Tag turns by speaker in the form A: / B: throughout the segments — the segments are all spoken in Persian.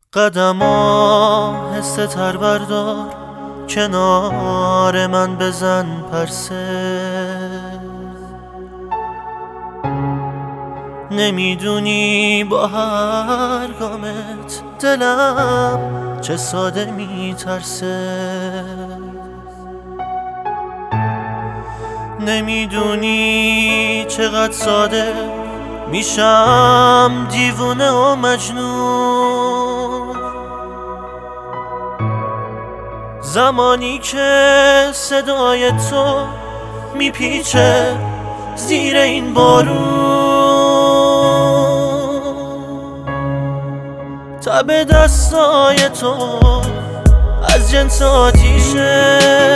A: قدما حس تر بردار، کنار من بزن پرسه. نمیدونی با هر گامت دلم چه ساده میترسه. نمیدونی چقدر ساده میشم دیوونه و مجنون، زمانی که صدای تو میپیچه زیر این بارون. تب دستای تو از جنس آتیشه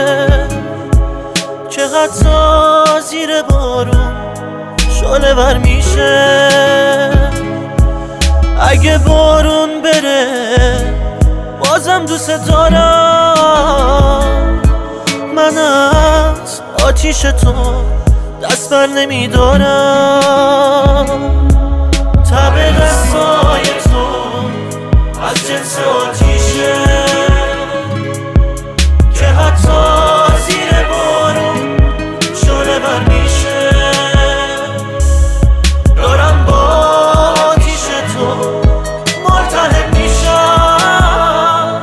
A: که حتی زیر بارون شعله ور میشه. اگه بارون بره بازم دوست دارم، من از آتیش تو دست بر نمیدارم. تب دستای تو از جنس آتیشه که حتی زیر بارون شعله ور میشه. دارم با آتیش تو ملتهب میشم،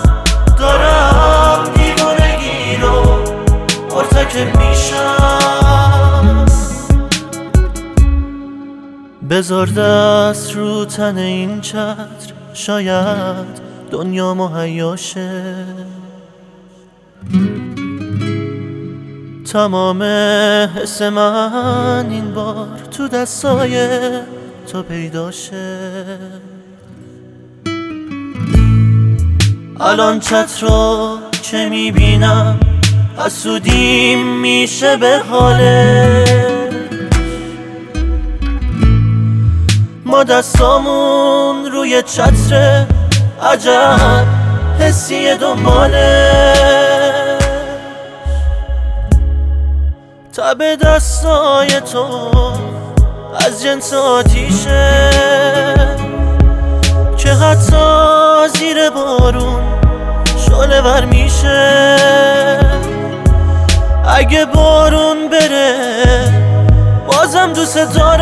A: دارم دیوانگی رو مرتکب میشم. بذار دست رو تن این چتر، شاید دنیا مهیا شه. تمام حس من این بار تو دستای تو پیدا شه. الان چتر رو که میبینم حسودیم میشه به حاله. ما دستامون روی چتر، عجب حسی دنباله. تب دستای تو از جنس آتیشه که حتی زیر بارون شعله ور میشه. اگه بارون بره بازم دوست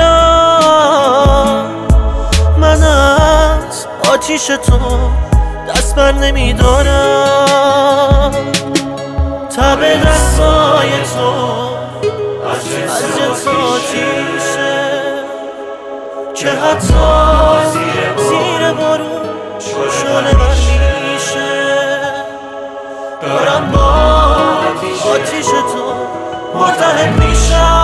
A: دارم، من از آتیش تو دست بر نمیدارم. تب دستای تو از جنس آتیشه که حتی زیر بارون شعله ور میشه. دارم با آتیش تو مرتهب میشم،